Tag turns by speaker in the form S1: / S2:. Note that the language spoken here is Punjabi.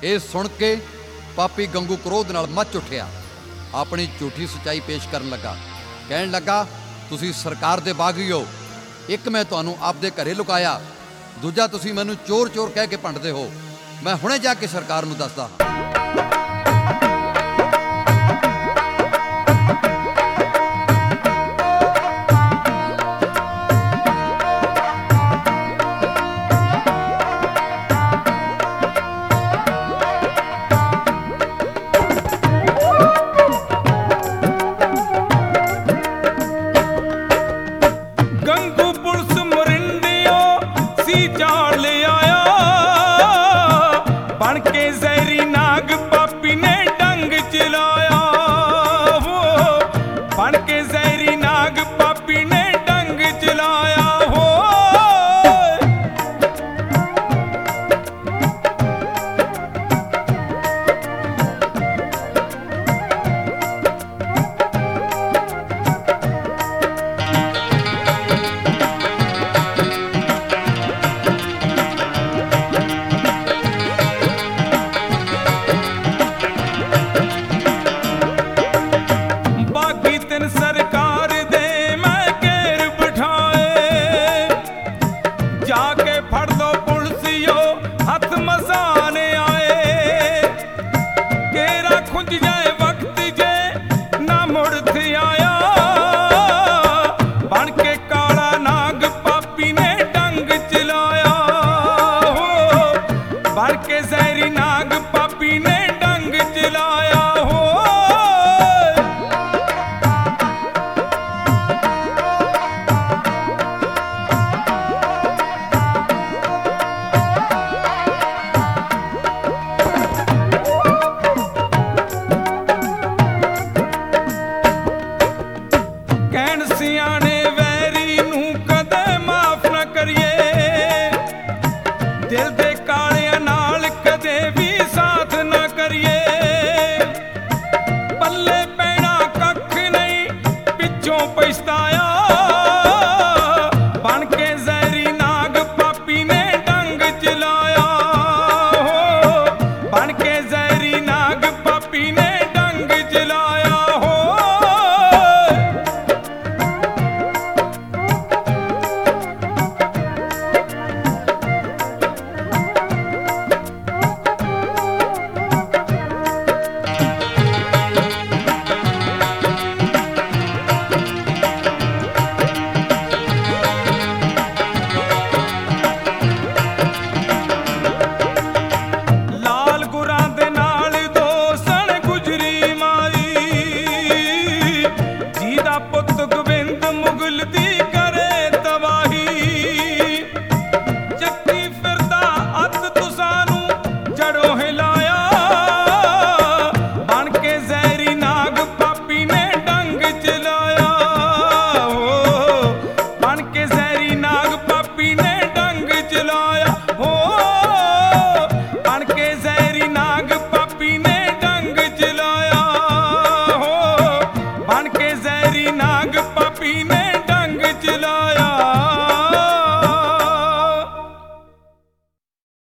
S1: ਇਹ ਸੁਣ ਕੇ ਪਾਪੀ ਗੰਗੂ क्रोध ਨਾਲ ਮੱਚ ਉੱਠਿਆ। ਆਪਣੀ ਝੂਠੀ ਸੱਚਾਈ ਪੇਸ਼ ਕਰਨ ਲੱਗਾ। ਕਹਿਣ ਲੱਗਾ, ਤੁਸੀਂ ਸਰਕਾਰ ਦੇ ਬਾਗੀ ਹੋ। ਇੱਕ ਮੈਂ ਤੁਹਾਨੂੰ ਆਪਦੇ ਘਰੇ ਲੁਕਾਇਆ, ਦੂਜਾ ਤੁਸੀਂ ਮੈਨੂੰ ਚੋਰ ਚੋਰ ਕਹਿ ਕੇ ਭੰਡਦੇ ਹੋ। ਮੈਂ ਹੁਣੇ ਜਾ ਕੇ ਸਰਕਾਰ ਨੂੰ ਦੱਸਦਾ।
S2: भर के जहरी नाग पापी ने